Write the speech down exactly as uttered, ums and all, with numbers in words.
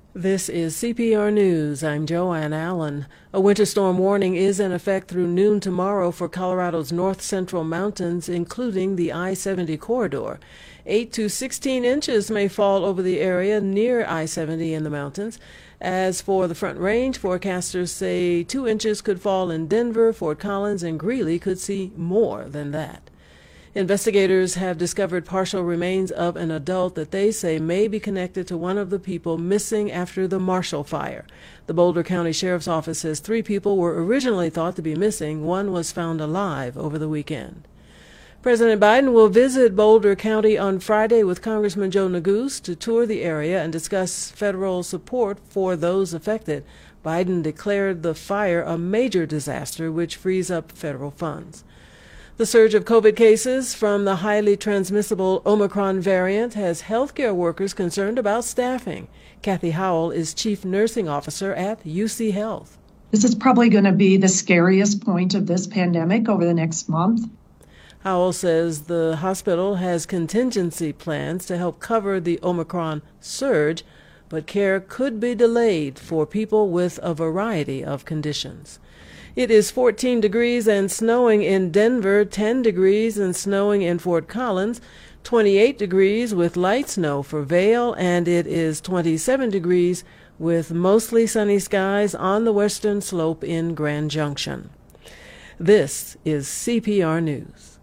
This is C P R News. I'm Joanne Allen. A winter storm warning is in effect through noon tomorrow for Colorado's north-central mountains, including the I seventy corridor. eight to sixteen inches may fall over the area near I seventy in the mountains. As for the Front Range, forecasters say two inches could fall in Denver. Fort Collins and Greeley could see more than that. Investigators have discovered partial remains of an adult that they say may be connected to one of the people missing after the Marshall Fire. The Boulder County Sheriff's Office says three people were originally thought to be missing. One was found alive over the weekend. President Biden will visit Boulder County on Friday with Congressman Joe Neguse to tour the area and discuss federal support for those affected. Biden declared the fire a major disaster, which frees up federal funds. The surge of COVID cases from the highly transmissible Omicron variant has healthcare workers concerned about staffing. Kathy Howell is Chief Nursing Officer at U C Health. This is probably going to be the scariest point of this pandemic over the next month. Howell says the hospital has contingency plans to help cover the Omicron surge, but care could be delayed for people with a variety of conditions. It is fourteen degrees and snowing in Denver, ten degrees and snowing in Fort Collins, twenty-eight degrees with light snow for Vail, and it is twenty-seven degrees with mostly sunny skies on the western slope in Grand Junction. This is C P R News.